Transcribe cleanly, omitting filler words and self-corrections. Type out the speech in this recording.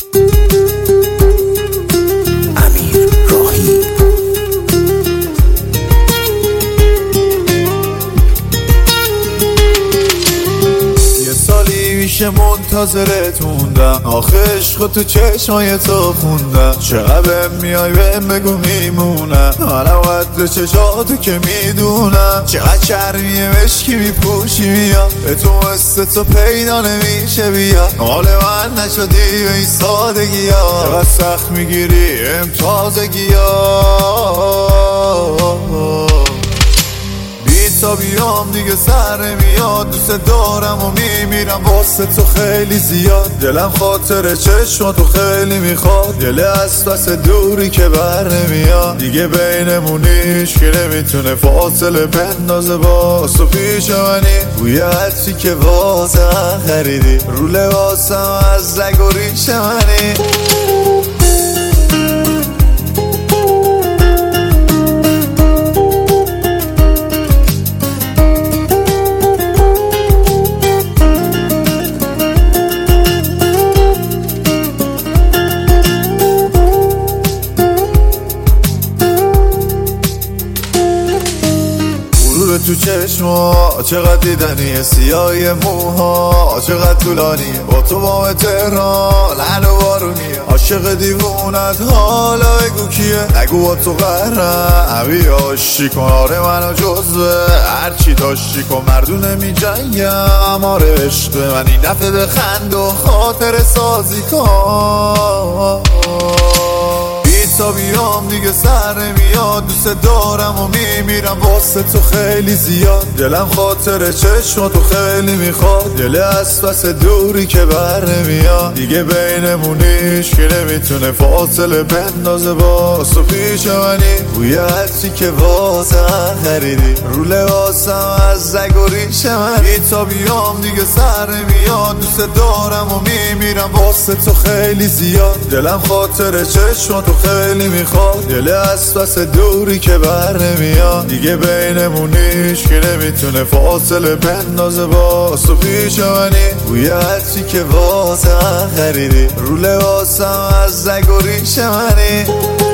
میشه منتظرت موندم، آخه عشق تو چشمای تو خوندم. چقدر میای بهم بگو میمونم، حالا قدر چشاتو که میدونم. چقدر چرمیه مشکی میپوشی میاد، به تو مثل تو پیدا نمیشه بیا. حال من نشدی به این سادگی ها، چقدر سخت میگیری امتازگی ها. تا بیام دیگه سر میاد، دوست دارم و میمیرم واسه تو خیلی زیاد. دلم خاطر چشماتو خیلی میخواد، دل از پس دوری که بر نمیاد. دیگه بینمون هیچ که نمیتونه فاصله بندازه باز تو پیش منی. بوی عطری که واسه خریدی رو لباسم از رگ و ریش منی. تو چشما چقدر دیدنیه، سیاهی موها چقدر طولانیه. با تو بام تهران لعن و بارونیه، عاشق دیوونت حالا بگو کیه. نگو با تو قرم عبی عاشی کن، آره منو جزوه هرچی داشتی کن. مردون نمی جنگم آره عشق من، این دفعه بخند و خاطر سازی کن. تا بیام دیگه سر میاد، دوست دارم و میمیرم واسه تو خیلی زیاد. دلم خاطر چشماتو خیلی میخواد، دل از پس دوری که بر نمیاد. دیگه بینمون هیچ که نمیتونه فاصله بندازه باز تو پیش منی. بوی عطری که واسه خریدی رو لباسم از رگ و ریش منی. تا بیام دیگه سر میاد، دوست دارم و میمیرم واسه تو خیلی زیاد. دلم خاطر چشماتو خیلی میخواد، دل از پس دوری که بر نمیاد. دیگه بینمون هیچ که نمیتونه فاصله بندازه باز تو پیش منی. بوی عطری که واسه خریدی رو لباسم از رگ و ریش منی.